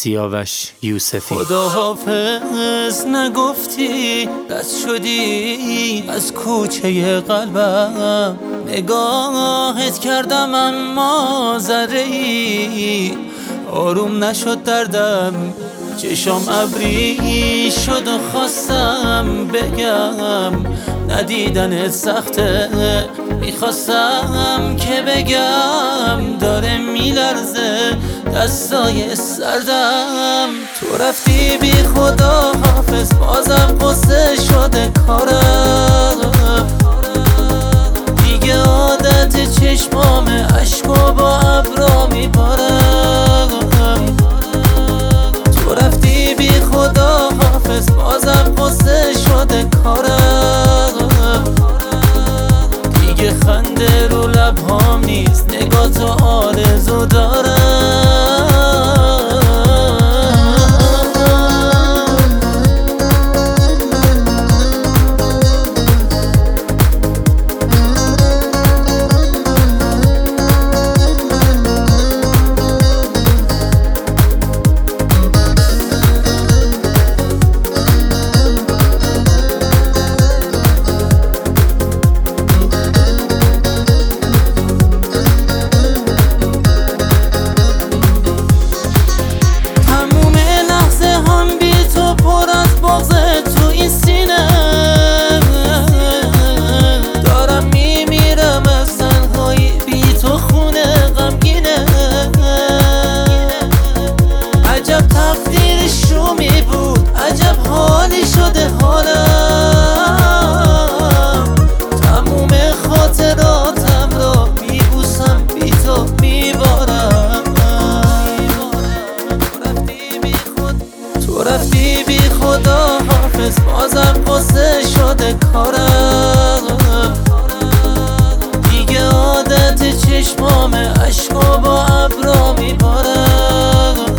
سیاوش یوسفی. خدا حافظ نگفتی، رد شدی از کوچه قلبم. نگاهت کردم اما ذره‌ای آروم نشد دردم. چشام ابری شد و خواستم بگم ندیدنت سخته. میخواستم که بگم داره میلرزه دستای سردم. تو رفتی بی خدا حافظ، بازم قصه شده کارم. دیگه عادت چشمام عشق و با ابرا میبارم. تو رفتی بی خدا حافظ، بازم قصه شده کارم. دیگه خنده رو لبهام نیست، نگاه تو آرزو دارم. رفتی بی خدا حافظ، بازم قصه شده کارم. دیگه عادت چشمام عشق و با ابرا میبارم.